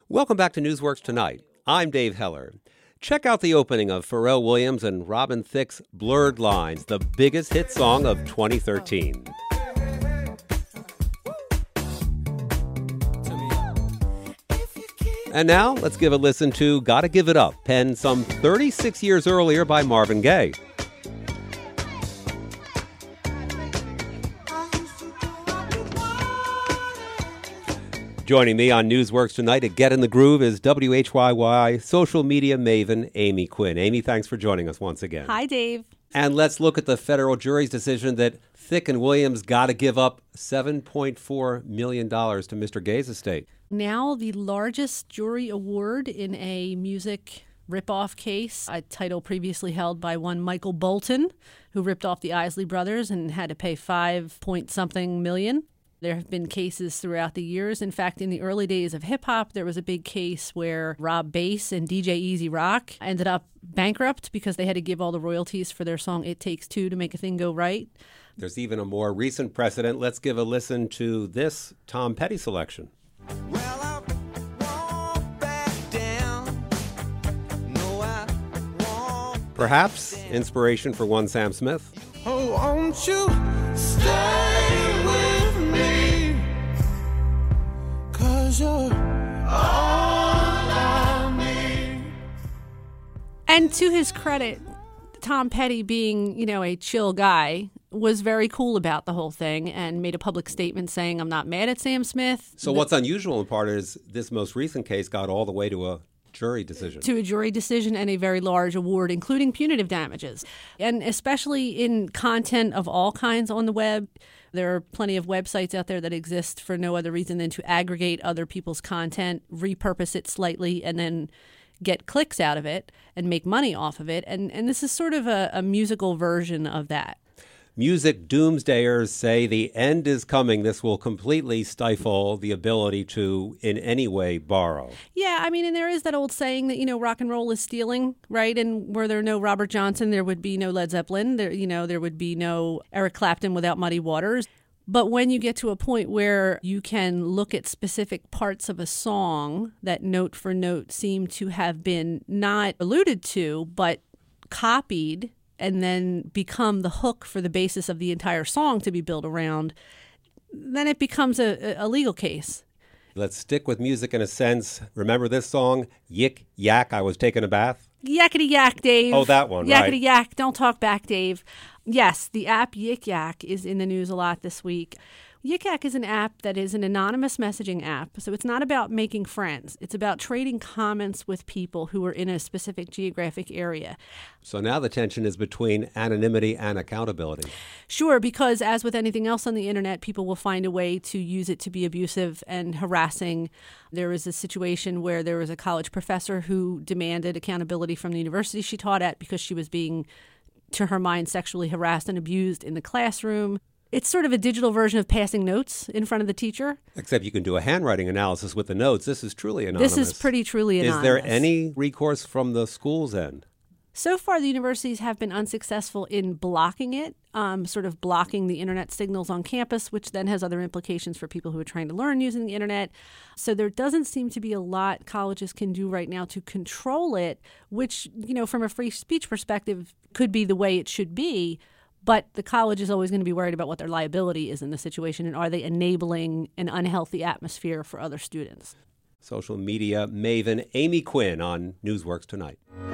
Welcome back to Newsworks Tonight. I'm Dave Heller. Check out the opening of Pharrell Williams and Robin Thicke's Blurred Lines, the biggest hit song of 2013. And now, let's give a listen to Gotta Give It Up, penned some 36 years earlier by Marvin Gaye. Joining me on Newsworks Tonight to get in the groove is WHYY social media maven Amy Quinn. Amy, thanks for joining us once again. Hi, Dave. And let's look at the federal jury's decision that Thicke and Williams got to give up $7.4 million to Mr. Gaye's estate. Now the largest jury award in a music ripoff case, a title previously held by one Michael Bolton, who ripped off the Isley Brothers and had to pay 5-point-something million. There have been cases throughout the years. In fact, in the early days of hip-hop, there was a big case where Rob Bass and DJ Easy Rock ended up bankrupt because they had to give all the royalties for their song It Takes Two to make a thing go right. There's even a more recent precedent. Let's give a listen to this Tom Petty selection. Well, I won't back down. No, I won't. Perhaps inspiration for one Sam Smith. Oh, won't you stay with me? 'Cause you're all I need. And to his credit, Tom Petty, being, a chill guy, was very cool about the whole thing and made a public statement saying, I'm not mad at Sam Smith. So what's unusual in part is this most recent case got all the way to a jury decision. To a jury decision and a very large award, including punitive damages. And especially in content of all kinds on the web, there are plenty of websites out there that exist for no other reason than to aggregate other people's content, repurpose it slightly, and then get clicks out of it and make money off of it. And this is sort of a musical version of that. Music doomsdayers say the end is coming. This will completely stifle the ability to, in any way, borrow. Yeah, and there is that old saying that, rock and roll is stealing, right? And were there no Robert Johnson, there would be no Led Zeppelin. There would be no Eric Clapton without Muddy Waters. But when you get to a point where you can look at specific parts of a song that note for note seem to have been not alluded to, but copied, and then become the hook for the basis of the entire song to be built around, then it becomes a legal case. Let's stick with music in a sense. Remember this song, Yik Yak, I Was Taking a Bath? Yakety yak, Dave. Oh, that one, right. Yakety yak, don't talk back, Dave. Yes, the app Yik Yak is in the news a lot this week. Yik Yak is an app that is an anonymous messaging app, so it's not about making friends. It's about trading comments with people who are in a specific geographic area. So now the tension is between anonymity and accountability. Sure, because as with anything else on the internet, people will find a way to use it to be abusive and harassing. There was a situation where there was a college professor who demanded accountability from the university she taught at because she was being, to her mind, sexually harassed and abused in the classroom. It's sort of a digital version of passing notes in front of the teacher. Except you can do a handwriting analysis with the notes. This is truly anonymous. This is pretty truly anonymous. Is there any recourse from the school's end? So far, the universities have been unsuccessful in blocking it, sort of blocking the internet signals on campus, which then has other implications for people who are trying to learn using the internet. So there doesn't seem to be a lot colleges can do right now to control it, which, from a free speech perspective, could be the way it should be. But the college is always going to be worried about what their liability is in the situation, and are they enabling an unhealthy atmosphere for other students? Social media maven Amy Quinn on Newsworks Tonight.